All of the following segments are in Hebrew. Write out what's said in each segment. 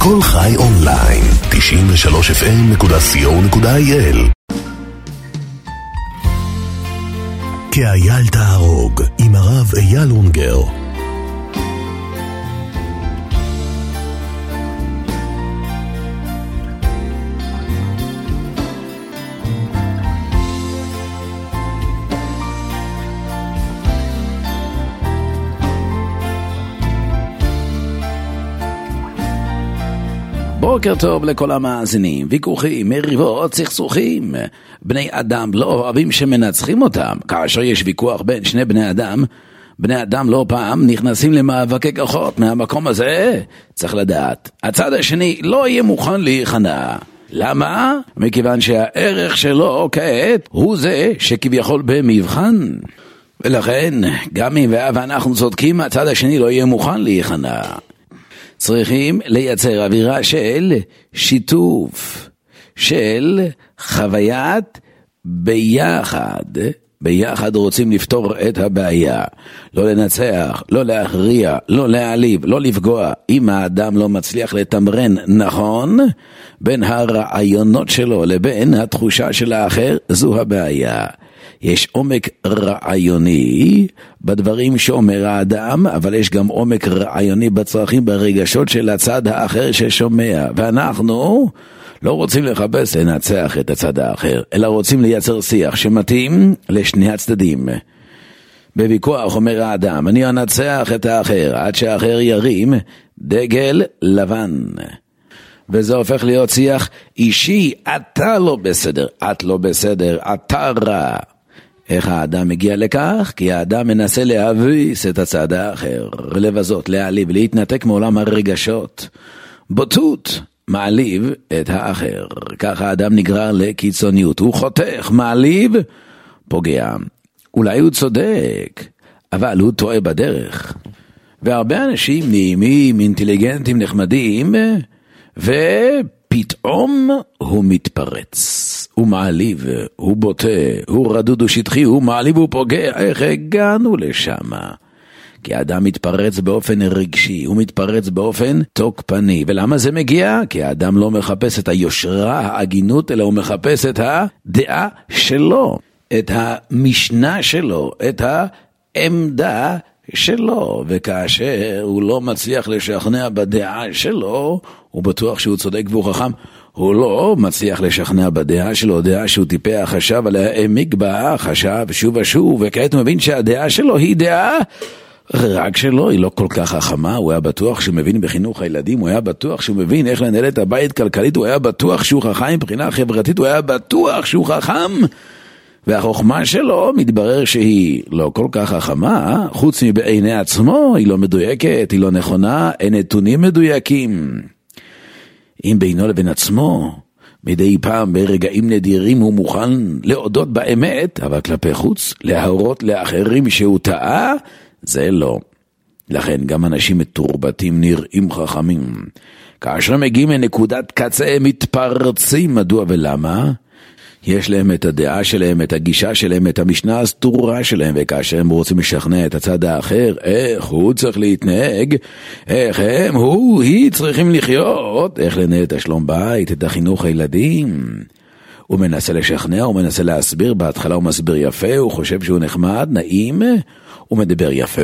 כל חי אונליין, 93fm.co.il. כאייל תהרוג עם הרב אייל אונגר. בוקר טוב לכל המאזינים. ויכוחים, מריבות, סכסוכים. בני אדם לא אוהבים שמנצחים אותם. כאשר יש ויכוח בין שני בני אדם, בני אדם לא פעם נכנסים למאבקי כוחות. מהמקום הזה צריך לדעת, הצד השני לא יהיה מוכן להיכנע. למה? מכיוון שהערך שלו כעת הוא זה שכביכול במבחן. ולכן גם אם ואנחנו צודקים, הצד השני לא יהיה מוכן להיכנע. צריכים לייצר אווירה של שיתוף, של חוויית ביחד. ביחד רוצים לפתור את הבעיה, לא לנצח, לא להכריע, לא להעליב, לא לפגוע. אם האדם לא מצליח לתמרן נכון בין הרעיונות שלו לבין התחושה של האחר, זו הבעיה. יש עומק רעיוני בדברים שאומר האדם, אבל יש גם עומק רעיוני בצרכים, ברגשות של הצד האחר ששומע. ואנחנו לא רוצים לחפש לנצח את הצד האחר, אלא רוצים לייצר שיח שמתאים לשני הצדדים. בוויכוח אומר האדם, אני אנצח את האחר עד שהאחר ירים דגל לבן. וזה הופך להיות שיח אישי, אתה לא בסדר, את לא בסדר, אתה רע. איך האדם מגיע לכך? כי האדם מנסה להביס את הצד האחר, לבזות, להעליב, להתנתק מעולם הרגשות. בוטות מעליב את האחר. כך האדם נגרר לקיצוניות. הוא חותך, מעליב, פוגע. אולי הוא צודק, אבל הוא טועה בדרך. והרבה אנשים נעימים, אינטליגנטים, נחמדים, ופתאום הוא מתפרץ. הוא מעליב, הוא בוטה, הוא רדוד ושטחי, הוא מעליב, הוא פוגע. איך הגענו לשם? כי האדם מתפרץ באופן רגשי, הוא מתפרץ באופן תוקפני. ולמה זה מגיע? כי האדם לא מחפש את היושרה, ההגינות, אלא הוא מחפש את הדעה שלו, את המשנה שלו, את העמדה שלו. וכאשר הוא לא מצליח לשכנע בדעה שלו, הוא בטוח שהוא צודק והוא חכם. הוא לא מצליח לשכנע בדעה שלו, דעה שהוא טיפח, חשב עליה, העמיק בה, חשב שוב ושוב, וכעת הוא מבין שהדעה שלו היא דעה רק שלו, היא לא כל כך חכמה. הוא היה בטוח שהוא מבין בחינוך הילדים, הוא היה בטוח שהוא מבין איך לנהל את הבית כלכלית, הוא היה בטוח שהוא חכם מבחינה חברתית, הוא היה בטוח שהוא חכם, והחוכמה שלו מתברר שהיא לא כל כך חכמה, חוץ מבעיני עצמו, היא לא מדויקת, היא לא נכונה, אין נתונים מדויקים. אם בינו לבין עצמו, מדי פעם ברגעים נדירים הוא מוכן להודות באמת, אבל כלפי חוץ, להורות לאחרים שהוא טעה, זה לא. לכן גם אנשים מתורבתים נראים חכמים. כאשר מגיעים לנקודת קצה הם מתפרצים. מדוע ולמה? יש להם את הדעה שלהם, את הגישה שלהם, את המשנה הסתורה שלהם, וכאשר הם רוצים לשכנע את הצד האחר, איך הוא צריך להתנהג, איך היא צריכים לחיות, איך לנהל את השלום בית, את החינוך הילדים. הוא מנסה לשכנע, הוא מנסה להסביר, בהתחלה הוא מסביר יפה, הוא חושב שהוא נחמד, נעים, הוא מדבר יפה,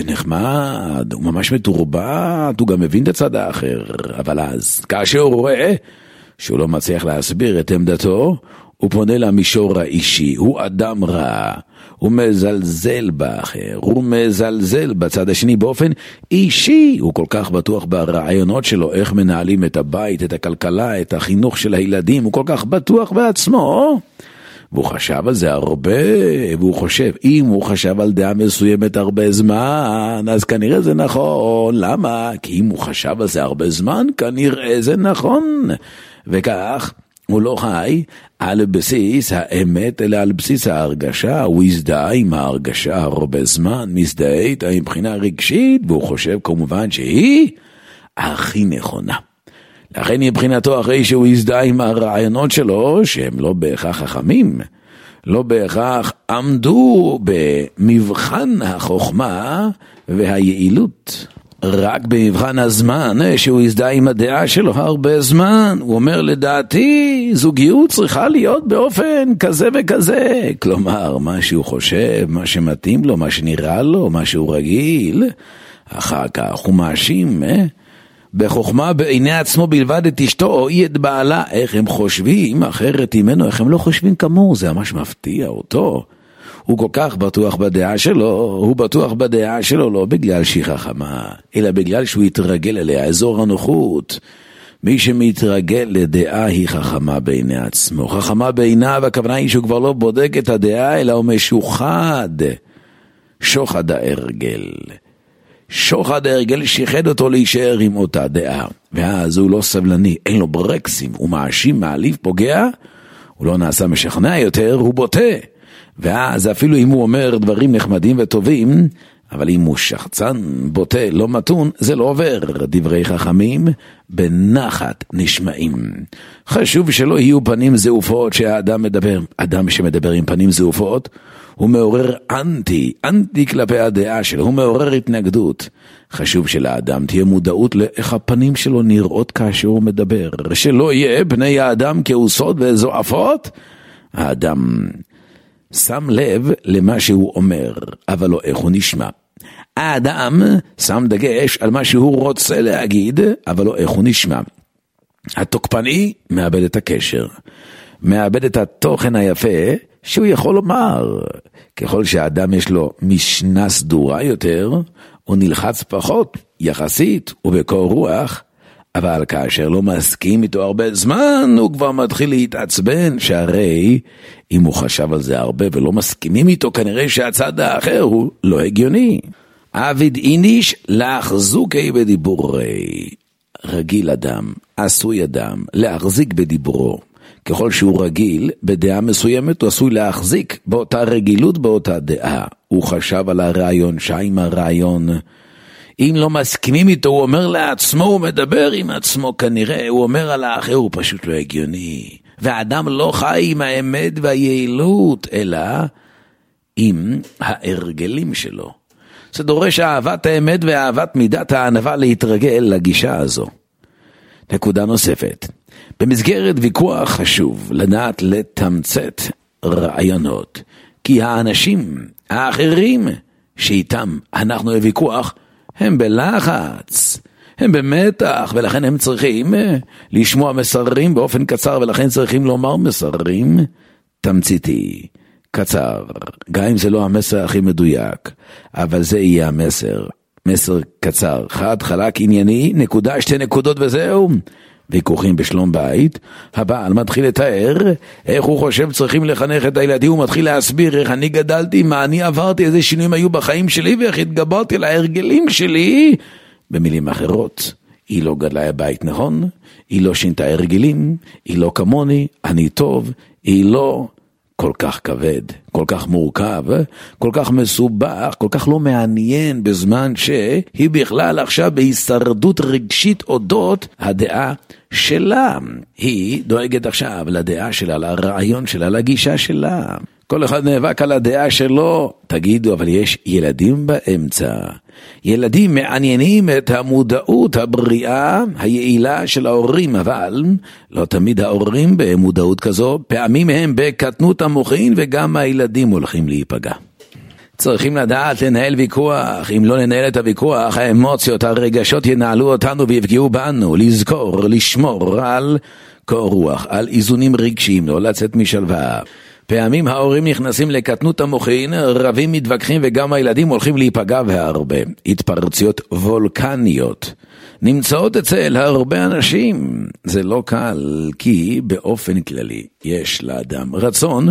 נחמד, הוא ממש מתורבת, הוא גם מבין את הצד האחר. אבל אז, כאשר הוא רואה שהוא לא מצליח להסביר את עמדתו, הוא פונה למישור האישי. הוא אדם רע, הוא מזלזל באחר, הוא מזלזל בצד השני באופן אישי. הוא כל כך בטוח ברעיונות שלו, איך מנהלים את הבית, את הכלכלה, את החינוך של הילדים, הוא כל כך בטוח בעצמו, והוא חשב על זה הרבה, והוא חושב, אם הוא חשב על דעה מסוימת הרבה זמן, אז כנראה זה נכון. למה? כי אם הוא חשב על זה הרבה זמן, כנראה זה נכון. וכך הוא לא חי על בסיס האמת, אלא על בסיס ההרגשה. הוא הזדהה עם ההרגשה הרבה זמן, מזדהה איתה מבחינה רגשית, והוא חושב כמובן שהיא הכי נכונה. לכן מבחינתו, אחרי שהוא הזדהה עם הרעיונות שלו, שהם לא בהכרח חכמים, לא בהכרח עמדו במבחן החוכמה והיעילות, רק במבחן הזמן, שהוא יזדהה עם הדעה שלו הרבה זמן. הוא אומר, לדעתי, זוגיות צריכה להיות באופן כזה וכזה. כלומר, מה שהוא חושב, מה שמתאים לו, מה שנראה לו, מה שהוא רגיל. אחר כך הוא מאשים, בחוכמה בעיני עצמו בלבד את אשתו או היא את בעלה. איך הם חושבים אחרת ממנו, איך הם לא חושבים כמוהו, זה ממש מפתיע אותו. הוא כל כך בטוח בדעה שלו, הוא בטוח בדעה שלו לא בגלל שהיא חכמה, אלא בגלל שהוא יתרגל אליה, אזור הנוחות. מי שמתרגל לדעה היא חכמה בעיני עצמו. חכמה בעיניו, הכוונה היא שהוא כבר לא בודק את הדעה, אלא הוא משוחד. שוחד ההרגל. שוחד ההרגל שיחד אותו להישאר עם אותה דעה. ואז הוא לא סבלני, אין לו ברקסים, הוא מאשים, מעליב, פוגע, הוא לא נעשה משכנע יותר, הוא בוטה. ואז אפילו אם הוא אומר דברים נחמדים וטובים, אבל אם הוא שחצן, בוטה, לא מתון, זה לא עובר. דברי חכמים בנחת נשמעים. חשוב שלא יהיו פנים זעופות שהאדם מדבר. אדם שמדבר עם פנים זעופות, הוא מעורר אנטי כלפי הדעה שלו, הוא מעורר התנגדות. חשוב שלאדם תהיה מודעות לאיך הפנים שלו נראות כאשר הוא מדבר. שלא יהיה פני האדם כעוסות וזועפות. האדם שם לב למה שהוא אומר, אבל לא איך הוא נשמע. האדם שם דגש על מה שהוא רוצה להגיד, אבל לא איך הוא נשמע. התוקפני מאבד את הקשר, מאבד את התוכן היפה שהוא יכול לומר. ככל שהאדם יש לו משנה סדורה יותר, הוא נלחץ פחות יחסית ובקור רוח, אבל כאשר לא מסכים איתו הרבה זמן, הוא כבר מתחיל להתעצבן, שהרי אם הוא חשב על זה הרבה ולא מסכימים איתו, כנראה שהצד האחר הוא לא הגיוני. עביד איניש להחזוקי בדיבורי. רגיל אדם, עשוי אדם, להחזיק בדיבורו. ככל שהוא רגיל, בדעה מסוימת הוא עשוי להחזיק באותה רגילות, באותה דעה. הוא חשב על הרעיון, שעם הרעיון, אם לא מסכימים איתו, הוא אומר לעצמו, הוא מדבר עם עצמו כנראה, הוא אומר על האחר, הוא פשוט לא הגיוני. והאדם לא חי עם האמת והיעילות, אלא עם ההרגלים שלו. זה דורש אהבת האמת ואהבת מידת הענווה להתרגל לגישה הזו. נקודה נוספת. במסגרת ויכוח חשוב לדעת לתמצת רעיונות, כי האנשים האחרים שאיתם אנחנו בוויכוח, הם בלחץ, הם במתח, ולכן הם צריכים לשמוע מסרים באופן קצר, ולכן צריכים לומר מסרים תמציתי, קצר, גם אם זה לא המסר הכי מדויק, אבל זה יהיה המסר, מסר קצר, חד, חלק, ענייני, נקודה, 2 נקודות וזהו. ויכוחים בשלום בית, הבעל מתחיל לתאר איך הוא חושב צריכים לחנך את הילדים, הוא מתחיל להסביר איך אני גדלתי, מה אני עברתי, איזה שינויים היו בחיים שלי, ואיך התגברתי להרגלים שלי. במילים אחרות, היא לא גדלה בבית נכון, היא לא שינתה הרגלים, היא לא כמוני, אני טוב, היא לא כל כך כבד, כל כך מורכב, כל כך מסובך, כל כך לא מעניין, בזמן שהיא בכלל עכשיו בהישרדות רגשית אודות הדעה שלה. היא דואגת עכשיו לדעה שלה, לרעיון שלה, לגישה שלה. כל אחד נאבק על הדעה שלו. תגידו, אבל יש ילדים באמצע. ילדים מעניינים את המודעות הבריאה, היעילה של ההורים, אבל לא תמיד ההורים במודעות כזו, פעמים הם בקטנות המוחין, וגם הילדים הולכים להיפגע. צריכים לדעת לנהל ויכוח. אם לא ננהל את הוויכוח, האמוציות, הרגשות ינהלו אותנו ויפגעו בנו. לזכור, לשמור על קור רוח, על איזונים רגשיים, לא לצאת משלווה. פעמים ההורים נכנסים לקטנות המוחין, רבים מתווכחים, וגם הילדים הולכים להיפגע והרבה. התפרצויות וולקניות נמצאות אצל הרבה אנשים. זה לא קל, כי באופן כללי יש לאדם רצון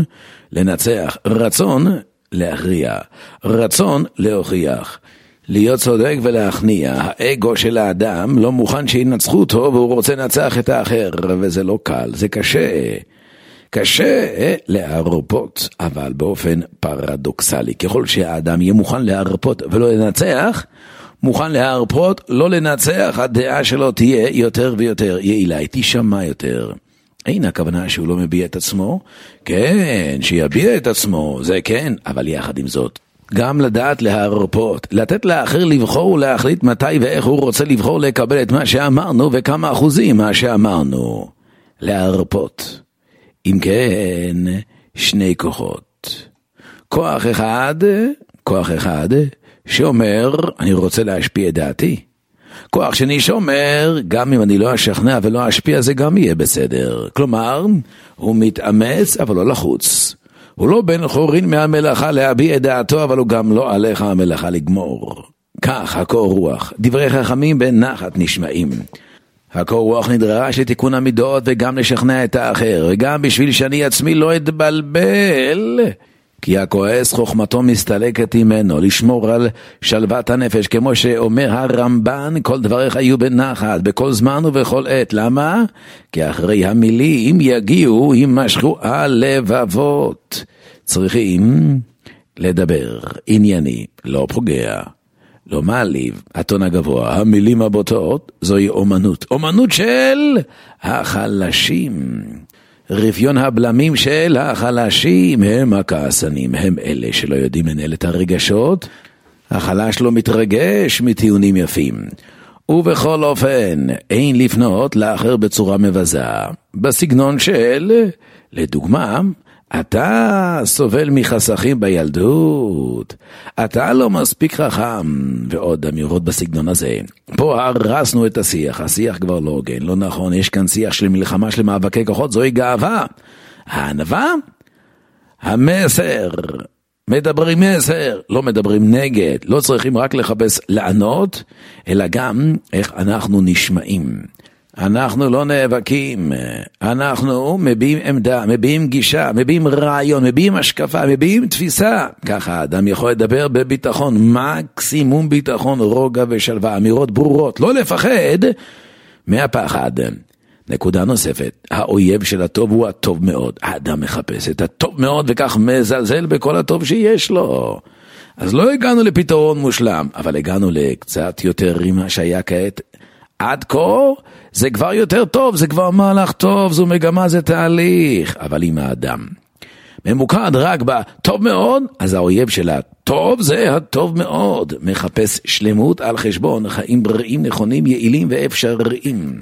לנצח, רצון להכריע, רצון להוכיח, להיות צודק ולהכניע. האגו של האדם לא מוכן שינצחו אותו, והוא רוצה לנצח את האחר, וזה לא קל, זה קשה. קשה להרפות, אבל באופן פרדוקסלי, ככל שהאדם יהיה מוכן להרפות ולא לנצח, מוכן להרפות, לא לנצח, הדעה שלו תהיה יותר ויותר יעילה, היא תשמע יותר. אין הכוונה שהוא לא מביע את עצמו, כן, שיביע את עצמו, זה כן, אבל יחד עם זאת, גם לדעת להרפות, לתת לאחר לבחור ולהחליט מתי ואיך הוא רוצה לבחור לקבל את מה שאמרנו וכמה אחוזים מה שאמרנו. להרפות. אם כן, שני כוחות. כוח אחד שאומר, אני רוצה להשפיע את דעתי. כוח שני שאומר, גם אם אני לא אשכנע ולא אשפיע, זה גם יהיה בסדר. כלומר, הוא מתאמץ אבל לא לחוץ. הוא לא בן חורין מהמלאכה להביע את דעתו, אבל הוא גם לא עליך המלאכה לגמור. כך הקור רוח, דברי חכמים בנחת נשמעים. הקור רוח נדרש לתיקון המידות וגם לשכנע את האחר, וגם בשביל שאני עצמי לא אתבלבל, כי הכועס חוכמתו מסתלקת ממנו, לשמור על שלוות הנפש, כמו שאומר הרמב"ן, כל דבריך יהיו בנחת, בכל זמן ובכל עת. למה? כי אחרי המילים יגיעו, יימשכו הלבבות. צריכים לדבר ענייני, לא פוגע, לא מעליב, הטון הגבוה, המילים הבוטות, זוהי אומנות. אומנות של החלשים. רפיון הבלמים של החלשים הם הכעסנים, הם אלה שלא יודעים לנהל את הרגשות. החלש לא מתרגש מטיעונים יפים. ובכל אופן, אין לפנות לאחר בצורה מבזה. בסגנון של, לדוגמה, אתה סובל מחסכים בילדות, אתה לא מספיק חכם, ועוד אמירות בסגנון הזה. פה הרסנו את השיח, השיח כבר לא הוגן, לא נכון, יש כאן שיח של מלחמה של מאבקי כוחות, זוהי גאווה. הענווה? המסר. מדברים מסר, לא מדברים נגד, לא צריכים רק לחפש לענות, אלא גם איך אנחנו נשמעים. אנחנו לא נאבקים, אנחנו מביאים עמדה, מביאים גישה, מביאים רעיון, מביאים השקפה, מביאים תפיסה. ככה האדם יכול לדבר בביטחון, מקסימום ביטחון, רוגע ושלווה, אמירות ברורות, לא לפחד מהפחד. נקודה נוספת, האויב של הטוב הוא הטוב מאוד. האדם מחפש את הטוב מאוד וכך מזלזל בכל הטוב שיש לו. אז לא הגענו לפתרון מושלם, אבל הגענו לקצת יותר ממה שהיה כעת. עד כה זה כבר יותר טוב, זה כבר מהלך טוב, זו מגמה, זה תהליך. אבל אם האדם ממוקד רק בטוב מאוד, אז האויב של הטוב זה הטוב מאוד. מחפש שלמות על חשבון חיים בריאים, נכונים, יעילים ואפשריים.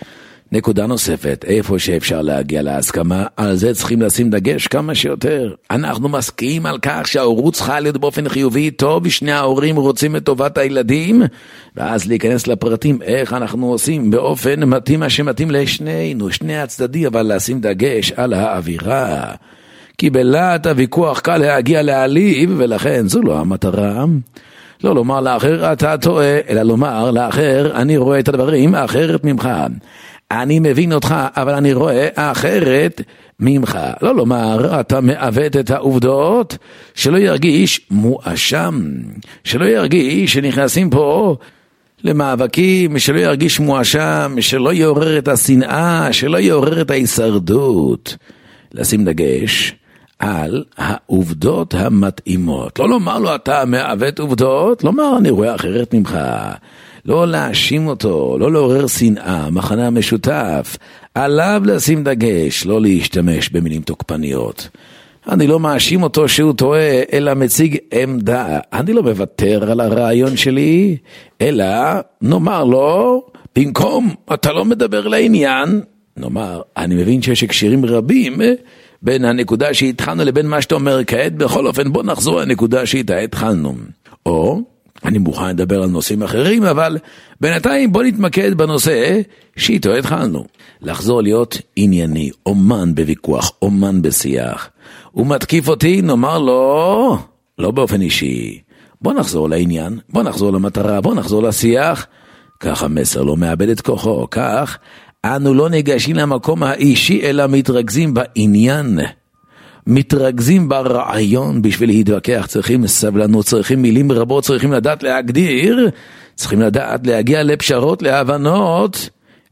נקודה נוספת, איפה שאפשר להגיע להסכמה, על זה צריכים לשים דגש כמה שיותר. אנחנו מסכימים על כך שההורות צריכה להיות באופן חיובי, טוב, שני ההורים רוצים את טובת הילדים, ואז להיכנס לפרטים איך אנחנו עושים באופן מתאים מה שמתאים לשנינו, שני הצדדים, אבל לשים דגש על האווירה. כי בלעת הוויכוח קל להגיע להעליב, ולכן זו לא המטרה. לא לומר לאחר אתה טועה, אלא לומר לאחר אני רואה את הדברים אחרת ממך. אני מבין אותך, אבל אני רואה אחרת ממך. לא לומר, אתה מעוות את העובדות, שלא ירגיש מואשם, שלא ירגיש שנכנסים פה למאבקים, שלא ירגיש מואשם, שלא יעורר את השנאה, שלא יעורר את ההישרדות. לשים דגש על העובדות המתאימות. לא לומר לו, אתה מעוות עובדות, לומר, אני רואה אחרת ממך. לא להאשים אותו, לא לעורר שנאה, מחנה משותף, עליו לשים דגש, לא להשתמש במילים תוקפניות. אני לא מאשים אותו שהוא טועה, אלא מציג עמדה. אני לא מוותר על הרעיון שלי, אלא נאמר לו, במקום אתה לא מדבר לעניין, נאמר, אני מבין שיש הקשרים רבים בין הנקודה שהתחלנו לבין מה שאתה אומר כעת, בכל אופן בוא נחזור לנקודה שאיתה התחלנו. או אני מוכן לדבר על נושאים אחרים, אבל בינתיים בוא נתמקד בנושא שאיתו התחלנו. לחזור להיות ענייני, אומן בוויכוח, אומן בשיח. הוא מתקיף אותי, נאמר לו, לא באופן אישי. בוא נחזור לעניין, בוא נחזור למטרה, בוא נחזור לשיח. כך המסר לא מאבד את כוחו, כך אנו לא ניגשים למקום האישי, אלא מתרכזים בעניין. מתרכזים ברעיון. בשביל להתווכח צריכים סבלנות, צריכים מילים רבות, צריכים לדעת להגדיר, צריכים לדעת להגיע לפשרות, להבנות,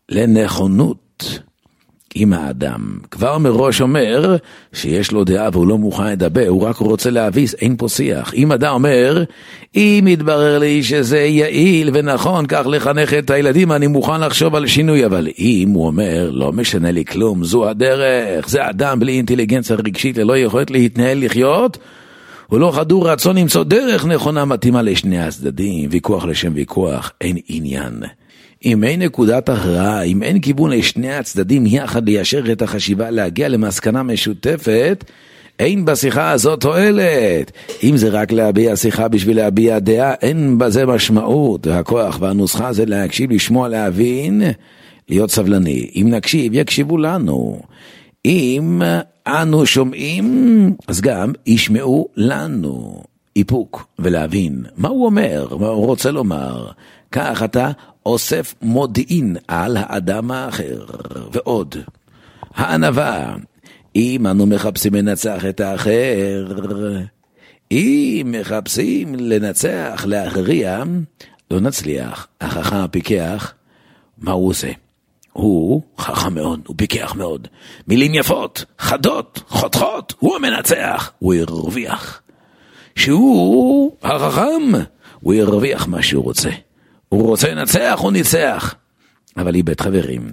לנכונות. אם האדם כבר מראש אומר שיש לו דעה והוא לא מוכן לדבר, הוא רק רוצה להביס, אין פה שיח. אם אדם אומר, אם יתברר לי שזה יעיל ונכון כך לחנך את הילדים, אני מוכן לחשוב על שינוי. אבל אם הוא אומר, לא משנה לי כלום, זו הדרך, זה אדם בלי אינטליגנציה רגשית, ללא יכולת להתנהל לחיות, ולא חדור רצון למצוא דרך נכונה מתאימה לשני הצדדים. ויכוח לשם ויכוח, אין עניין. אם אין נקודת הכרעה, אם אין כיוון לשני הצדדים יחד ליישר את החשיבה, להגיע למסקנה משותפת, אין בשיחה הזאת תועלת. אם זה רק להביע שיחה בשביל להביע דעה, אין בזה משמעות. הכוח והנוסחה זה להקשיב, לשמוע, להבין, להיות סבלני. אם נקשיב, יקשיבו לנו. אם אנו שומעים, אז גם ישמעו לנו. איפוק ולהבין מה הוא אומר, מה הוא רוצה לומר. כך אתה אוסף מודיעין על האדם האחר. ועוד, הענווה. אם אנו מחפשים לנצח את האחר, אם מחפשים לנצח, להכריע, לא נצליח. החכם הפיקח, מה הוא עושה? הוא חכם מאוד, הוא פיקח מאוד. מילים יפות, חדות, חותכות, הוא המנצח, הוא ירוויח. שהוא החכם, הוא ירוויח מה שהוא רוצה. הוא רוצה לנצח, הוא ניצח. אבל איבד חברים.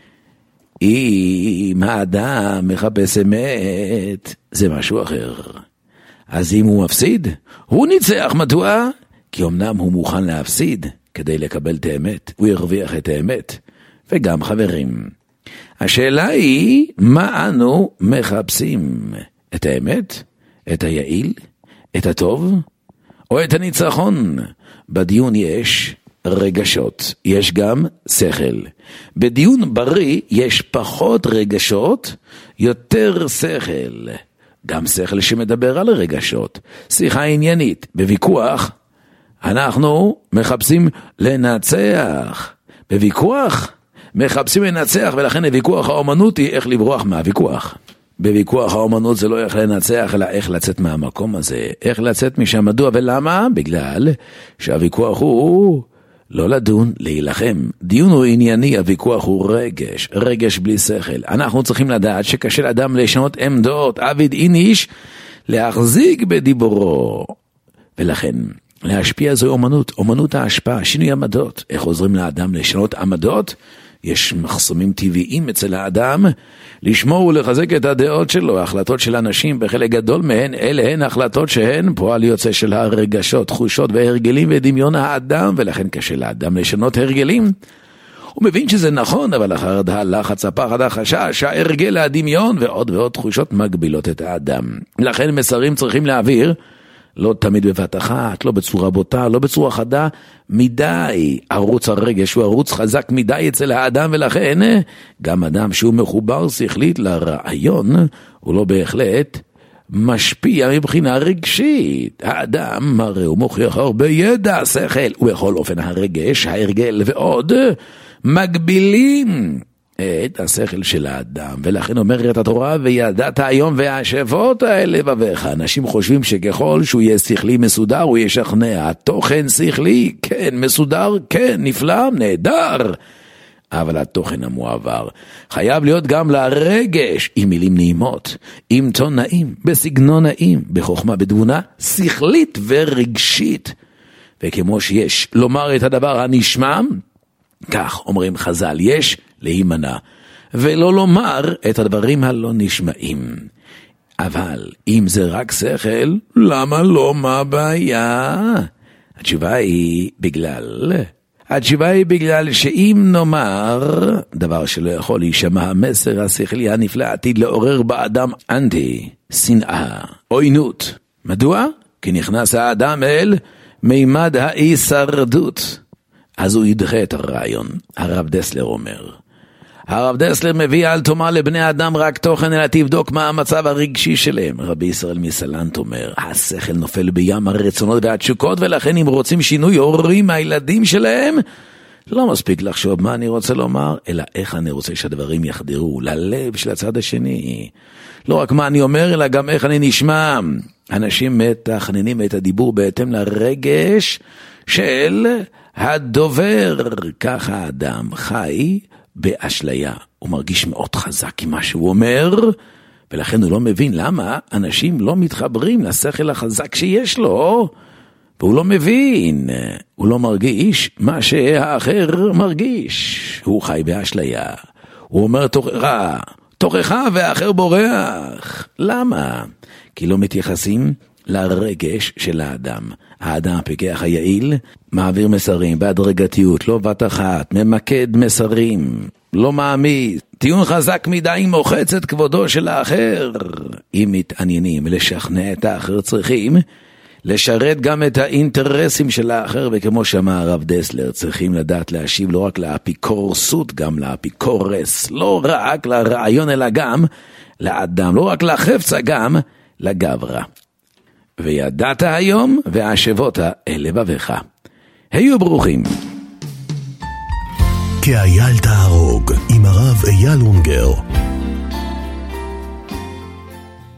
אם האדם מחפש אמת, זה משהו אחר. אז אם הוא מפסיד, הוא ניצח. מדוע? כי אמנם הוא מוכן להפסיד כדי לקבל את האמת. הוא ירוויח את האמת. וגם חברים. השאלה היא, מה אנו מחפשים? את האמת? את היעיל? את הטוב? או את הניצחון? בדיון יש רגשות, יש גם שכל. בדיון בריא יש פחות רגשות, יותר שכל. גם שכל שמדבר על רגשות. שיחה עניינית. בוויכוח אנחנו מחפשים לנצח. בוויכוח מחפשים לנצח, ולכן הוויכוח האומנות היא איך לברוח מהוויכוח. בוויכוח האומנות זה לא איך לנצח, אלא איך לצאת מהמקום הזה. איך לצאת משם. מדוע ולמה? בגלל שהוויכוח הוא לא לדון, להילחם. דיון הוא ענייני, הוויכוח הוא רגש. רגש בלי שכל. אנחנו צריכים לדעת שקשה לאדם לשנות עמדות. עביד איניש להחזיק בדיבורו. ולכן להשפיע זו אומנות. אומנות ההשפעה, שינוי עמדות. איך עוזרים לאדם לשנות עמדות? יש מחסומים טבעיים אצל האדם לשמור ולחזק את הדעות שלו. ההחלטות של אנשים בחלק גדול מהן, אלה הן החלטות שהן פועל יוצא של הרגשות, תחושות והרגלים ודמיון האדם, ולכן קשה לאדם לשנות הרגלים. הוא מבין שזה נכון, אבל אחר הלחץ, הפחד, החשש, ההרגל, הדמיון ועוד ועוד תחושות מגבילות את האדם. לכן מסרים צריכים להעביר לא תמיד בבת אחת, לא בצורה בוטה, לא בצורה חדה מדי. ערוץ הרגש הוא ערוץ חזק מדי אצל האדם, ולכן גם אדם שהוא מחובר שכלית לרעיון, הוא לא בהחלט משפיע מבחינה רגשית. האדם הרי הוא מוכיח הרבה ידע, שכל, ובכל אופן הרגש, ההרגל ועוד מגבילים את השכל של האדם. ולכן אומרת התורה, וידעת היום והשבות האלה לבביך. אנשים חושבים שככל שהוא יהיה שכלי מסודר הוא ישכנע. התוכן שכלי, כן, מסודר, כן, נפלא, נהדר, אבל התוכן המועבר חייב להיות גם לרגש, עם מילים נעימות, עם טון נעים, בסגנון נעים, בחוכמה, בתבונה שכלית ורגשית. וכמו שיש לומר את הדבר הנשמע, כך אומרים חז"ל, יש להימנע ולא לומר את הדברים הלא נשמעים. אבל אם זה רק שכל, למה לא? מה הבעיה? התשובה היא בגלל שאם נאמר דבר שלא יכול להישמע, המסר השכלי הנפלא עתיד לעורר באדם אנטי, שנאה, עוינות. מדוע? כי נכנס האדם אל מימד ההישרדות. אז הוא ידחה את הרעיון. הרב דסלר אומר, הרב דסלר מביא על תאמר לבני אדם רק תוכן, אלא תבדוק מה המצב הרגשי שלהם. רבי ישראל מסלנט אומר, השכל נופל בים הרצונות והתשוקות, ולכן אם רוצים שינוי הורים מהילדים שלהם, לא מספיק לחשוב מה אני רוצה לומר, אלא איך אני רוצה שהדברים יחדרו ללב של הצד השני. לא רק מה אני אומר, אלא גם איך אני נשמע. אנשים מתכננים את הדיבור בהתאם לרגש של הדובר. ככה האדם חי באשליה. הוא מרגיש מאוד חזק עם מה שהוא אומר, ולכן הוא לא מבין למה אנשים לא מתחברים לשכל החזק שיש לו, והוא לא מבין, הוא לא מרגיש מה שהאחר מרגיש. הוא חי באשליה. הוא אומר תוכחה והאחר בורח. למה? כי לא מתייחסים לרגש של האדם. האדם הפיקח היעיל מעביר מסרים בהדרגתיות, לא בת אחת, ממקד מסרים, לא מעמיד. טיעון חזק מדי מוחץ את כבודו של האחר. אם מתעניינים לשכנע את האחר, צריכים לשרת גם את האינטרסים של האחר, וכמו שאמר הרב דסלר, צריכים לדעת להשיב לא רק לאפיקורסות, גם לאפיקורס, לא רק לרעיון אלא גם לאדם, לא רק לחפצה, גם לגברה. וידעת היום והשבות אל לבבך. היו ברוכים. כי אייל תהרוג עם הרב אייל אונגר.